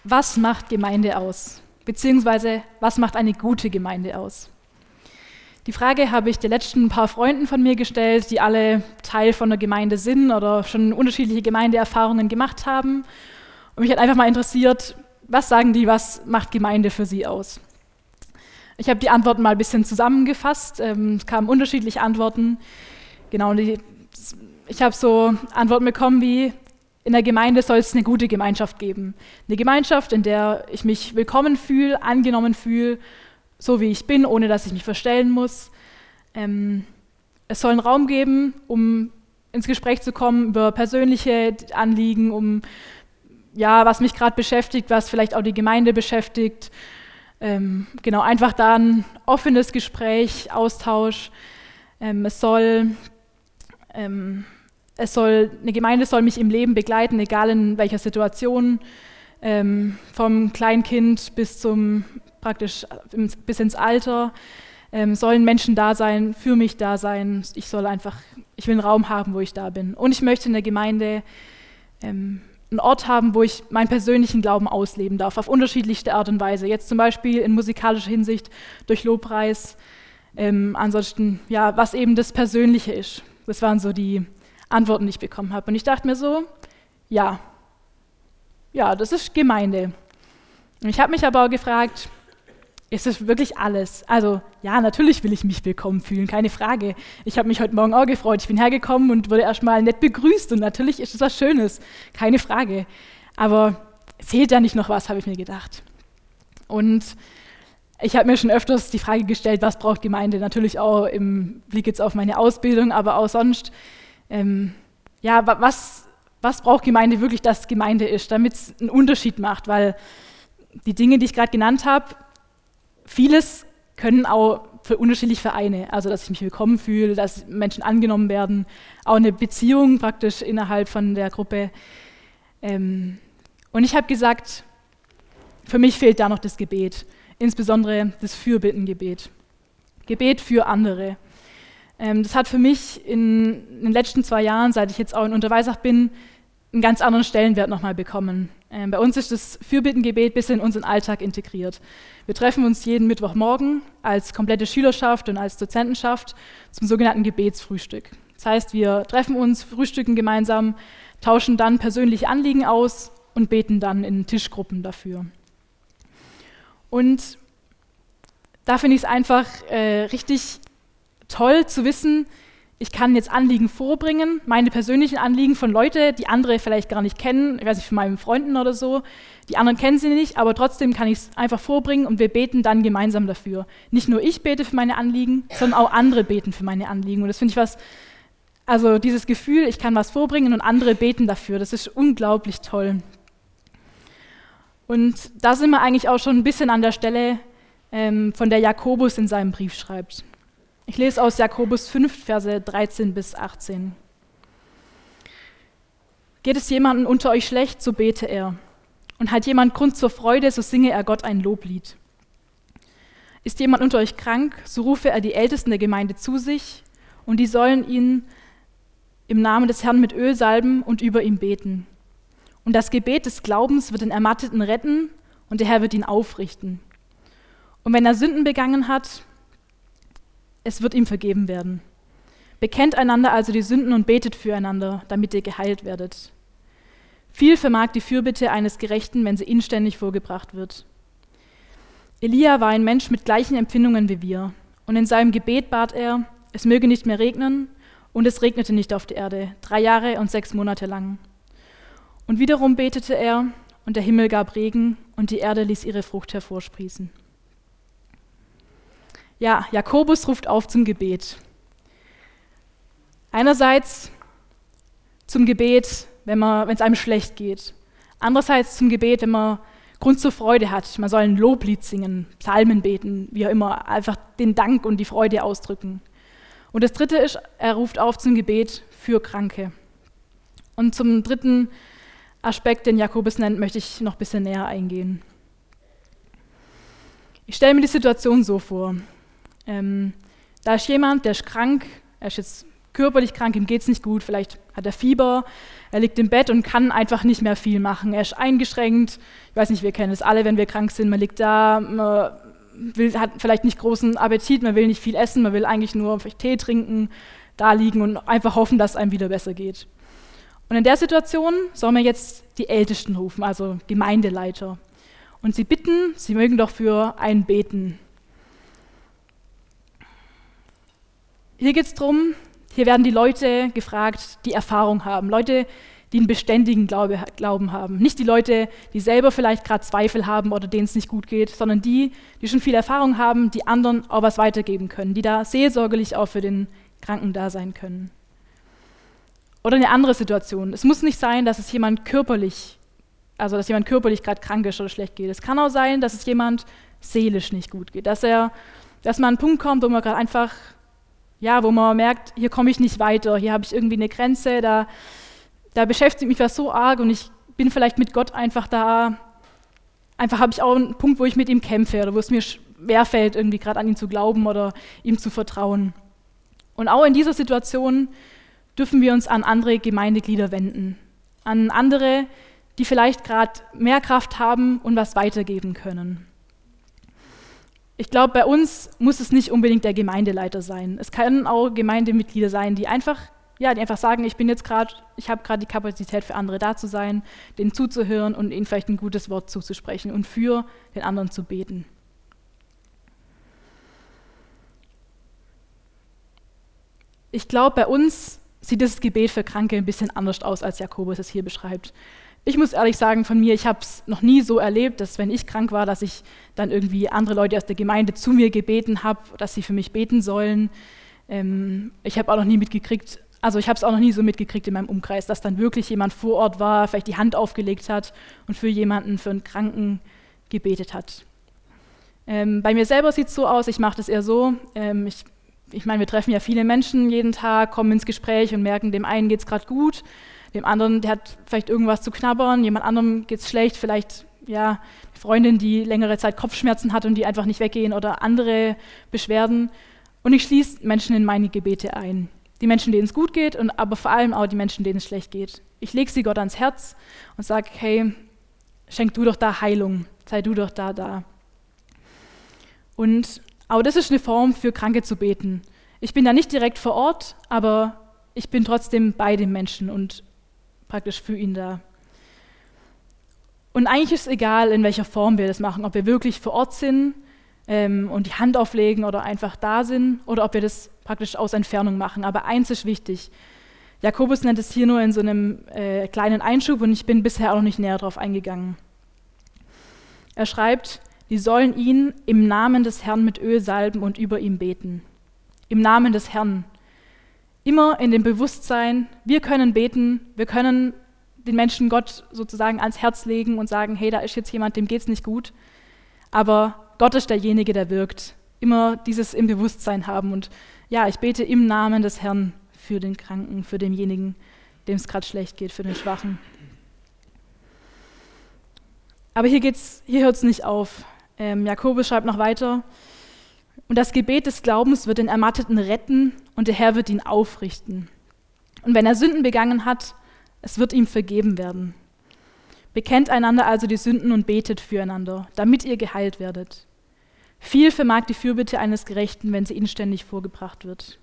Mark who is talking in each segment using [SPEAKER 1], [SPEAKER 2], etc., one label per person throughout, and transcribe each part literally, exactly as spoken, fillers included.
[SPEAKER 1] Was macht Gemeinde aus? Beziehungsweise, was macht eine gute Gemeinde aus? Die Frage habe ich den letzten paar Freunden von mir gestellt, die alle Teil von der Gemeinde sind oder schon unterschiedliche Gemeindeerfahrungen gemacht haben. Und mich hat einfach mal interessiert, was sagen die, was macht Gemeinde für sie aus? Ich habe die Antworten mal ein bisschen zusammengefasst. Ähm, es kamen unterschiedliche Antworten. Genau, die, ich habe so Antworten bekommen wie: In der Gemeinde soll es eine gute Gemeinschaft geben. Eine Gemeinschaft, in der ich mich willkommen fühle, angenommen fühle, so wie ich bin, ohne dass ich mich verstellen muss. Ähm, es soll einen Raum geben, um ins Gespräch zu kommen über persönliche Anliegen, um ja, was mich gerade beschäftigt, was vielleicht auch die Gemeinde beschäftigt. Ähm, genau, einfach da ein offenes Gespräch, Austausch. Ähm, es soll ähm, Es soll, eine Gemeinde soll mich im Leben begleiten, egal in welcher Situation, ähm, vom Kleinkind bis zum praktisch bis ins Alter, ähm, sollen Menschen da sein, für mich da sein. Ich soll einfach, ich will einen Raum haben, wo ich da bin. Und ich möchte in der Gemeinde ähm, einen Ort haben, wo ich meinen persönlichen Glauben ausleben darf, auf unterschiedlichste Art und Weise. Jetzt zum Beispiel in musikalischer Hinsicht durch Lobpreis. Ähm, ansonsten, ja, was eben das Persönliche ist. Das waren so die Antworten, die ich bekommen habe. Und ich dachte mir so, ja, ja, das ist Gemeinde. Und ich habe mich aber auch gefragt, ist das wirklich alles? Also ja, natürlich will ich mich willkommen fühlen, keine Frage. Ich habe mich heute Morgen auch gefreut. Ich bin hergekommen und wurde erstmal nett begrüßt und natürlich ist es was Schönes, keine Frage. Aber fehlt da nicht noch was, habe ich mir gedacht. Und ich habe mir schon öfters die Frage gestellt, was braucht Gemeinde? Natürlich auch im Blick jetzt auf meine Ausbildung, aber auch sonst. Ähm, ja, was, was braucht Gemeinde wirklich, dass Gemeinde ist, damit es einen Unterschied macht? Weil die Dinge, die ich gerade genannt habe, vieles können auch für unterschiedliche Vereine, also dass ich mich willkommen fühle, dass Menschen angenommen werden, auch eine Beziehung praktisch innerhalb von der Gruppe. Ähm, und ich habe gesagt, für mich fehlt da noch das Gebet, insbesondere das Fürbittengebet, Gebet für andere. Das hat für mich in den letzten zwei Jahren, seit ich jetzt auch in Unterweisach bin, einen ganz anderen Stellenwert nochmal bekommen. Bei uns ist das Fürbittengebet bis in unseren Alltag integriert. Wir treffen uns jeden Mittwochmorgen als komplette Schülerschaft und als Dozentenschaft zum sogenannten Gebetsfrühstück. Das heißt, wir treffen uns, frühstücken gemeinsam, tauschen dann persönliche Anliegen aus und beten dann in Tischgruppen dafür. Und da finde ich es einfach äh, richtig toll zu wissen, ich kann jetzt Anliegen vorbringen, meine persönlichen Anliegen von Leuten, die andere vielleicht gar nicht kennen, ich weiß nicht, von meinen Freunden oder so, die anderen kennen sie nicht, aber trotzdem kann ich es einfach vorbringen und wir beten dann gemeinsam dafür. Nicht nur ich bete für meine Anliegen, sondern auch andere beten für meine Anliegen und das finde ich was, also dieses Gefühl, ich kann was vorbringen und andere beten dafür, das ist unglaublich toll. Und da sind wir eigentlich auch schon ein bisschen an der Stelle, ähm, von der Jakobus in seinem Brief schreibt. Ich lese aus Jakobus fünf, Verse dreizehn bis achtzehn. Geht es jemandem unter euch schlecht, so bete er. Und hat jemand Grund zur Freude, so singe er Gott ein Loblied. Ist jemand unter euch krank, so rufe er die Ältesten der Gemeinde zu sich, und die sollen ihn im Namen des Herrn mit Öl salben und über ihm beten. Und das Gebet des Glaubens wird den Ermatteten retten, und der Herr wird ihn aufrichten. Und wenn er Sünden begangen hat, es wird ihm vergeben werden. Bekennt einander also die Sünden und betet füreinander, damit ihr geheilt werdet. Viel vermag die Fürbitte eines Gerechten, wenn sie inständig vorgebracht wird. Elia war ein Mensch mit gleichen Empfindungen wie wir, und in seinem Gebet bat er, es möge nicht mehr regnen, und es regnete nicht auf der Erde, drei Jahre und sechs Monate lang. Und wiederum betete er, und der Himmel gab Regen, und die Erde ließ ihre Frucht hervorsprießen. Ja, Jakobus ruft auf zum Gebet. Einerseits zum Gebet, wenn man, wenn es einem schlecht geht. Andererseits zum Gebet, wenn man Grund zur Freude hat. Man soll ein Loblied singen, Psalmen beten, wie auch immer, einfach den Dank und die Freude ausdrücken. Und das Dritte ist, er ruft auf zum Gebet für Kranke. Und zum dritten Aspekt, den Jakobus nennt, möchte ich noch ein bisschen näher eingehen. Ich stelle mir die Situation so vor. Ähm, da ist jemand, der ist krank, er ist jetzt körperlich krank, ihm geht es nicht gut, vielleicht hat er Fieber, er liegt im Bett und kann einfach nicht mehr viel machen. Er ist eingeschränkt, ich weiß nicht, wir kennen es alle, wenn wir krank sind, man liegt da, man will, hat vielleicht nicht großen Appetit, man will nicht viel essen, man will eigentlich nur vielleicht Tee trinken, da liegen und einfach hoffen, dass es einem wieder besser geht. Und in der Situation sollen wir jetzt die Ältesten rufen, also Gemeindeleiter. Und sie bitten, sie mögen doch für einen beten. Hier geht es darum, hier werden die Leute gefragt, die Erfahrung haben, Leute, die einen beständigen Glaube, Glauben haben. Nicht die Leute, die selber vielleicht gerade Zweifel haben oder denen es nicht gut geht, sondern die, die schon viel Erfahrung haben, die anderen auch was weitergeben können, die da seelsorgerlich auch für den Kranken da sein können. Oder eine andere Situation. Es muss nicht sein, dass es jemand körperlich, also dass jemand körperlich gerade krank ist oder schlecht geht. Es kann auch sein, dass es jemand seelisch nicht gut geht, dass er, dass man an einen Punkt kommt, wo man gerade einfach, ja, wo man merkt, hier komme ich nicht weiter, hier habe ich irgendwie eine Grenze, da, da beschäftigt mich was so arg und ich bin vielleicht mit Gott einfach da, einfach habe ich auch einen Punkt, wo ich mit ihm kämpfe oder wo es mir schwerfällt, irgendwie gerade an ihn zu glauben oder ihm zu vertrauen. Und auch in dieser Situation dürfen wir uns an andere Gemeindeglieder wenden, an andere, die vielleicht gerade mehr Kraft haben und was weitergeben können. Ich glaube, bei uns muss es nicht unbedingt der Gemeindeleiter sein. Es können auch Gemeindemitglieder sein, die einfach, ja, die einfach sagen, ich bin jetzt gerade, ich habe gerade die Kapazität für andere da zu sein, denen zuzuhören und ihnen vielleicht ein gutes Wort zuzusprechen und für den anderen zu beten. Ich glaube, bei uns sieht das Gebet für Kranke ein bisschen anders aus, als Jakobus es hier beschreibt. Ich muss ehrlich sagen, von mir, ich habe es noch nie so erlebt, dass wenn ich krank war, dass ich dann irgendwie andere Leute aus der Gemeinde zu mir gebeten habe, dass sie für mich beten sollen. Ähm, ich habe auch noch nie mitgekriegt, also ich habe es auch noch nie so mitgekriegt in meinem Umkreis, dass dann wirklich jemand vor Ort war, vielleicht die Hand aufgelegt hat und für jemanden, für einen Kranken gebetet hat. Ähm, bei mir selber sieht es so aus, ich mache das eher so, ähm, ich Ich meine, wir treffen ja viele Menschen jeden Tag, kommen ins Gespräch und merken, dem einen geht es gerade gut, dem anderen, der hat vielleicht irgendwas zu knabbern, jemand anderem geht es schlecht, vielleicht ja, eine Freundin, die längere Zeit Kopfschmerzen hat und die einfach nicht weggehen oder andere Beschwerden. Und ich schließe Menschen in meine Gebete ein. Die Menschen, denen es gut geht, und aber vor allem auch die Menschen, denen es schlecht geht. Ich lege sie Gott ans Herz und sage, hey, schenk du doch da Heilung, sei du doch da, da. Und aber das ist eine Form, für Kranke zu beten. Ich bin da nicht direkt vor Ort, aber ich bin trotzdem bei dem Menschen und praktisch für ihn da. Und eigentlich ist es egal, in welcher Form wir das machen, ob wir wirklich vor Ort sind ähm, und die Hand auflegen oder einfach da sind oder ob wir das praktisch aus Entfernung machen. Aber eins ist wichtig. Jakobus nennt es hier nur in so einem äh, kleinen Einschub und ich bin bisher auch noch nicht näher darauf eingegangen. Er schreibt, die sollen ihn im Namen des Herrn mit Öl salben und über ihm beten. Im Namen des Herrn. Immer in dem Bewusstsein, wir können beten, wir können den Menschen Gott sozusagen ans Herz legen und sagen, hey, da ist jetzt jemand, dem geht's nicht gut. Aber Gott ist derjenige, der wirkt. Immer dieses im Bewusstsein haben. Und ja, ich bete im Namen des Herrn für den Kranken, für denjenigen, dem es gerade schlecht geht, für den Schwachen. Aber hier geht's, hier hört es nicht auf. Ähm, Jakobus schreibt noch weiter, und das Gebet des Glaubens wird den Ermatteten retten und der Herr wird ihn aufrichten. Und wenn er Sünden begangen hat, es wird ihm vergeben werden. Bekennt einander also die Sünden und betet füreinander, damit ihr geheilt werdet. Viel vermag die Fürbitte eines Gerechten, wenn sie inständig vorgebracht wird.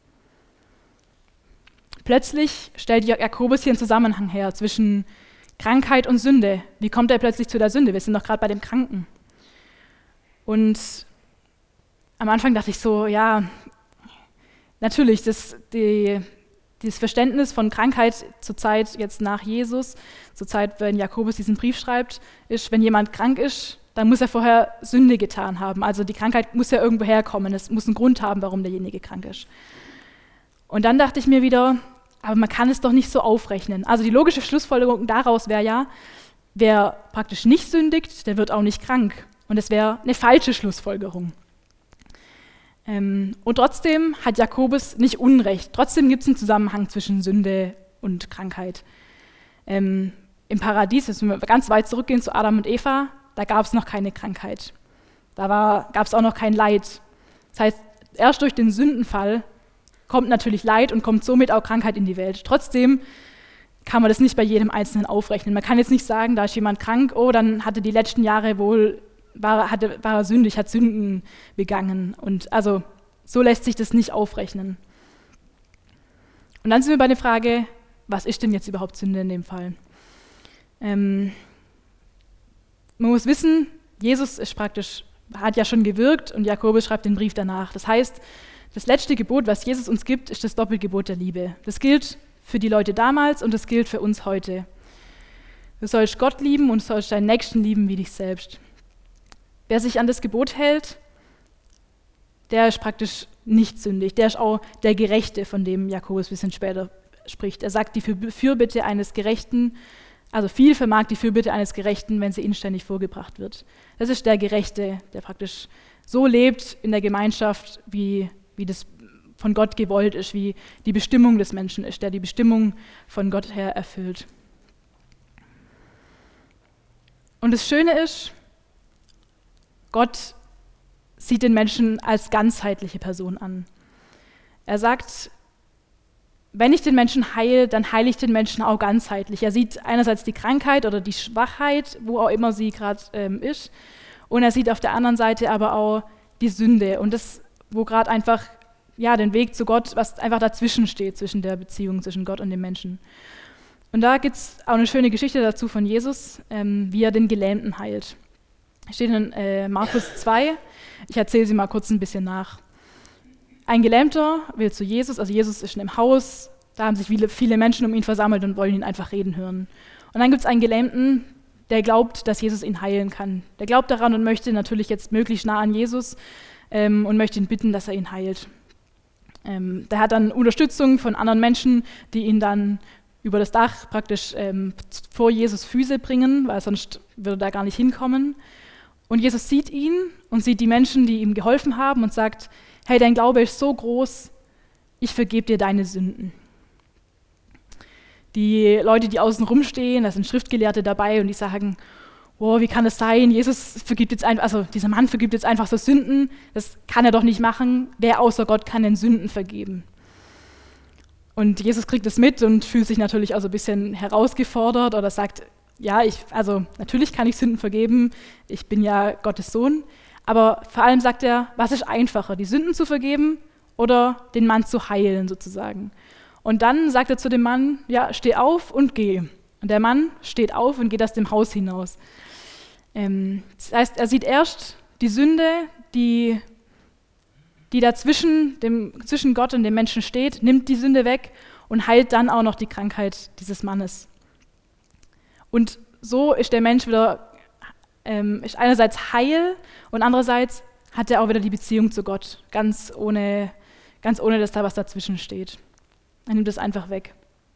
[SPEAKER 1] Plötzlich stellt Jakobus hier einen Zusammenhang her zwischen Krankheit und Sünde. Wie kommt er plötzlich zu der Sünde? Wir sind doch gerade bei dem Kranken. Und am Anfang dachte ich so, ja, natürlich, das, die, dieses Verständnis von Krankheit zur Zeit jetzt nach Jesus, zur Zeit, wenn Jakobus diesen Brief schreibt, ist, wenn jemand krank ist, dann muss er vorher Sünde getan haben. Also die Krankheit muss ja irgendwo herkommen, es muss einen Grund haben, warum derjenige krank ist. Und dann dachte ich mir wieder, aber man kann es doch nicht so aufrechnen. Also die logische Schlussfolgerung daraus wäre ja, wer praktisch nicht sündigt, der wird auch nicht krank. Und das wäre eine falsche Schlussfolgerung. Ähm, und trotzdem hat Jakobus nicht Unrecht. Trotzdem gibt es einen Zusammenhang zwischen Sünde und Krankheit. Ähm, Im Paradies, jetzt müssen wir ganz weit zurückgehen zu Adam und Eva, da gab es noch keine Krankheit. Da gab es auch noch kein Leid. Das heißt, erst durch den Sündenfall kommt natürlich Leid und kommt somit auch Krankheit in die Welt. Trotzdem kann man das nicht bei jedem Einzelnen aufrechnen. Man kann jetzt nicht sagen, da ist jemand krank, oh, dann hatte die letzten Jahre wohl, war, hatte, war er sündig, hat Sünden begangen. Und also so lässt sich das nicht aufrechnen. Und dann sind wir bei der Frage, was ist denn jetzt überhaupt Sünde in dem Fall? Ähm, man muss wissen, Jesus ist praktisch, hat ja schon gewirkt und Jakobus schreibt den Brief danach. Das heißt, das letzte Gebot, was Jesus uns gibt, ist das Doppelgebot der Liebe. Das gilt für die Leute damals und das gilt für uns heute. Du sollst Gott lieben und du sollst deinen Nächsten lieben wie dich selbst. Wer sich an das Gebot hält, der ist praktisch nicht sündig. Der ist auch der Gerechte, von dem Jakobus ein bisschen später spricht. Er sagt, die Fürbitte eines Gerechten, also viel vermag die Fürbitte eines Gerechten, wenn sie inständig vorgebracht wird. Das ist der Gerechte, der praktisch so lebt in der Gemeinschaft, wie, wie das von Gott gewollt ist, wie die Bestimmung des Menschen ist, der die Bestimmung von Gott her erfüllt. Und das Schöne ist, Gott sieht den Menschen als ganzheitliche Person an. Er sagt, wenn ich den Menschen heile, dann heile ich den Menschen auch ganzheitlich. Er sieht einerseits die Krankheit oder die Schwachheit, wo auch immer sie gerade ähm, ist, und er sieht auf der anderen Seite aber auch die Sünde und das, wo gerade einfach ja, den Weg zu Gott, was einfach dazwischen steht, zwischen der Beziehung zwischen Gott und dem Menschen. Und da gibt es auch eine schöne Geschichte dazu von Jesus, ähm, wie er den Gelähmten heilt. Steht in äh, Markus zwei, ich erzähle sie mal kurz ein bisschen nach. Ein Gelähmter will zu Jesus, also Jesus ist schon im Haus, da haben sich viele, viele Menschen um ihn versammelt und wollen ihn einfach reden hören. Und dann gibt es einen Gelähmten, der glaubt, dass Jesus ihn heilen kann. Der glaubt daran und möchte natürlich jetzt möglichst nah an Jesus ähm, und möchte ihn bitten, dass er ihn heilt. Ähm, der hat dann Unterstützung von anderen Menschen, die ihn dann über das Dach praktisch ähm, vor Jesus Füße bringen, weil sonst würde er da gar nicht hinkommen. Und Jesus sieht ihn und sieht die Menschen, die ihm geholfen haben und sagt, hey, dein Glaube ist so groß, ich vergebe dir deine Sünden. Die Leute, die außen rumstehen, da sind Schriftgelehrte dabei und die sagen, wow, wie kann das sein? Jesus vergibt jetzt einfach, also dieser Mann vergibt jetzt einfach so Sünden, das kann er doch nicht machen. Wer außer Gott kann den Sünden vergeben? Und Jesus kriegt es mit und fühlt sich natürlich auch so ein bisschen herausgefordert oder sagt, ja, ich, also natürlich kann ich Sünden vergeben, ich bin ja Gottes Sohn. Aber vor allem sagt er, was ist einfacher, die Sünden zu vergeben oder den Mann zu heilen sozusagen. Und dann sagt er zu dem Mann, ja, steh auf und geh. Und der Mann steht auf und geht aus dem Haus hinaus. Ähm, das heißt, er sieht erst die Sünde, die, die da zwischen, dem, zwischen Gott und dem Menschen steht, nimmt die Sünde weg und heilt dann auch noch die Krankheit dieses Mannes. Und so ist der Mensch wieder, ähm, ist einerseits heil und andererseits hat er auch wieder die Beziehung zu Gott, ganz ohne, ganz ohne, dass da was dazwischen steht. Er nimmt es einfach weg.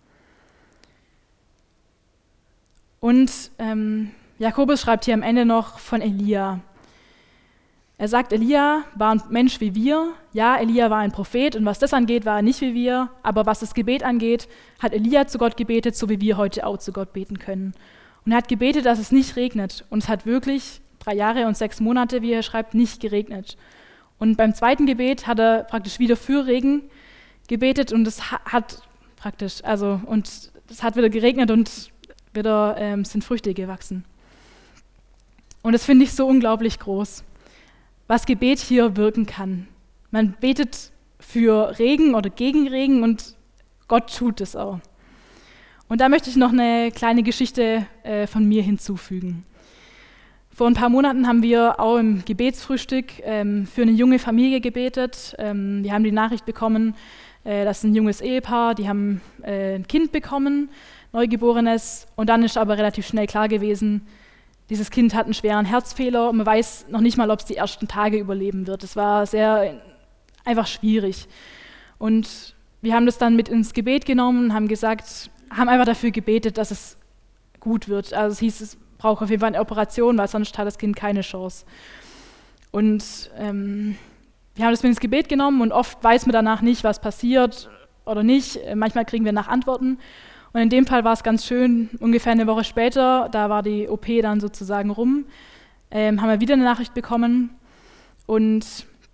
[SPEAKER 1] Und ähm, Jakobus schreibt hier am Ende noch von Elia. Er sagt, Elia war ein Mensch wie wir. Ja, Elia war ein Prophet und was das angeht, war er nicht wie wir. Aber was das Gebet angeht, hat Elia zu Gott gebetet, so wie wir heute auch zu Gott beten können. Und er hat gebetet, dass es nicht regnet. Und es hat wirklich drei Jahre und sechs Monate, wie er schreibt, nicht geregnet. Und beim zweiten Gebet hat er praktisch wieder für Regen gebetet und es hat praktisch, also und es hat wieder geregnet und wieder ähm, sind Früchte gewachsen. Und das finde ich so unglaublich groß, was Gebet hier wirken kann. Man betet für Regen oder gegen Regen und Gott tut es auch. Und da möchte ich noch eine kleine Geschichte äh, von mir hinzufügen. Vor ein paar Monaten haben wir auch im Gebetsfrühstück ähm, für eine junge Familie gebetet. Ähm, wir haben die Nachricht bekommen, äh, das ist ein junges Ehepaar, die haben äh, ein Kind bekommen, Neugeborenes. Und dann ist aber relativ schnell klar gewesen, dieses Kind hat einen schweren Herzfehler und man weiß noch nicht mal, ob es die ersten Tage überleben wird. Es war sehr einfach schwierig. Und wir haben das dann mit ins Gebet genommen, haben gesagt, haben einfach dafür gebetet, dass es gut wird. Also es hieß, es braucht auf jeden Fall eine Operation, weil sonst hat das Kind keine Chance. Und ähm, wir haben das mit ins Gebet genommen und oft weiß man danach nicht, was passiert oder nicht. Manchmal kriegen wir nach Antworten. Und in dem Fall war es ganz schön, ungefähr eine Woche später, da war die O P dann sozusagen rum, ähm, haben wir wieder eine Nachricht bekommen und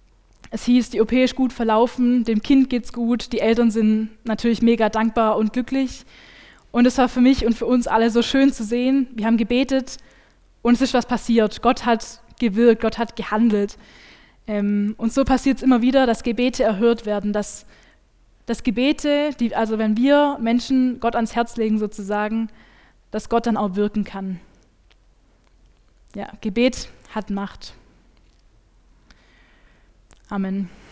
[SPEAKER 1] Es hieß, die O P ist gut verlaufen, dem Kind geht's gut, die Eltern sind natürlich mega dankbar und glücklich. Und es war für mich und für uns alle so schön zu sehen. Wir haben gebetet und es ist was passiert. Gott hat gewirkt, Gott hat gehandelt. Ähm, und so passiert es immer wieder, dass Gebete erhört werden, dass, dass Gebete, die, also wenn wir Menschen Gott ans Herz legen sozusagen, dass Gott dann auch wirken kann. Ja, Gebet hat Macht. Amen.